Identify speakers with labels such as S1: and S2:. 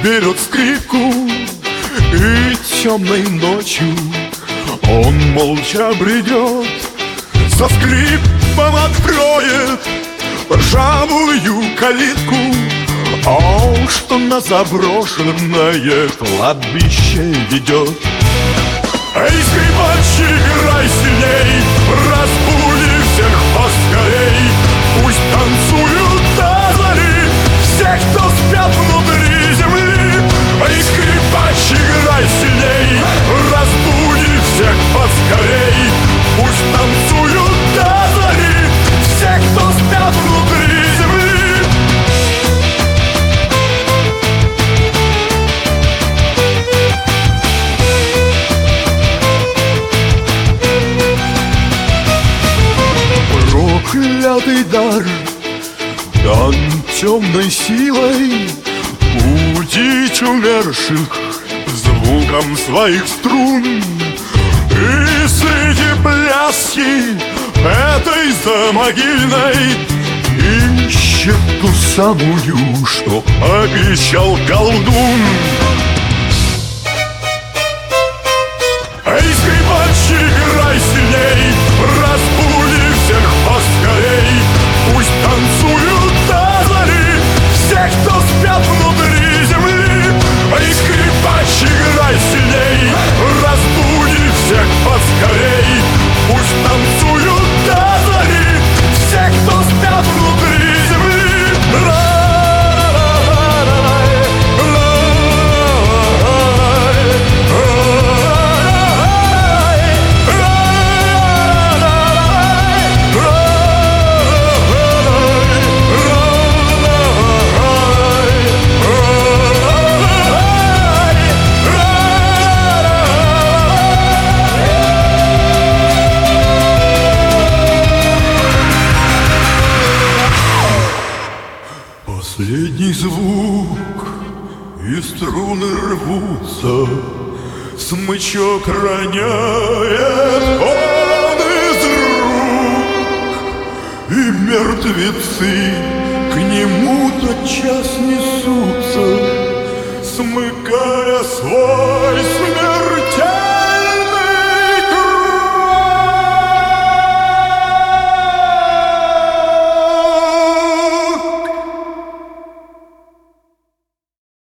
S1: берет скрипку, и темной ночью он молча бредет, со скрипом откроет ржавую калитку. О, что на заброшенное кладбище ведет. Эй, скрипач, играй сильней, разбуди всех поскорей. Пусть танцуют до зари все, кто спят внутри земли. Эй, скрипач, играй сильней, разбуди всех поскорей. Пусть танцуют до зари все, кто спят внутри земли. Проклятый дар дан темной силой будить умерших звуком своих струн. И среди пляски этой замогильной ищет ту самую, что обещал колдун. Эй, скрипач, играй сильней, разбуди всех поскорей. Пусть танцуют до зари все, кто спят внутри земли. Эй, скрипач, играй сильней, разбуди всех поскорей. Пусть танцуют до зари все, кто спят внутри земли. Последний звук, и струны рвутся, смычок роняет он из рук, и мертвецы к нему тотчас несутся, смыкая свой